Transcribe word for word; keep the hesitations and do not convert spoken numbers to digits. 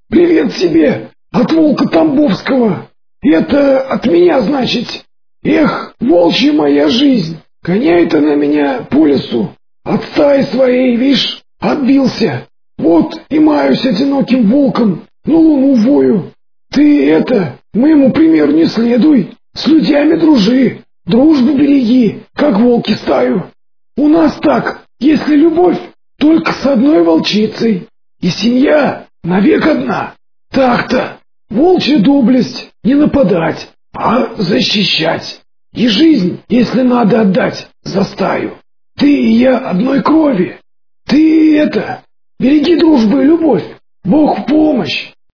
Привет тебе от волка Тамбовского. Это от меня, значит. Эх, волчья моя жизнь. Гоняет она меня по лесу. От стаи своей, вишь, отбился. Вот и маюсь одиноким волком, на луну вою. Ты это, моему примеру не следуй. С людьми дружи, дружбу береги, как волки стаю. У нас так, если любовь, только с одной волчицей. И семья навек одна. Так-то, волчья доблесть не нападать, а защищать. И жизнь, если надо, отдать за стаю. Ты и я одной крови. Ты это, береги дружбу и любовь. Бог в помощь.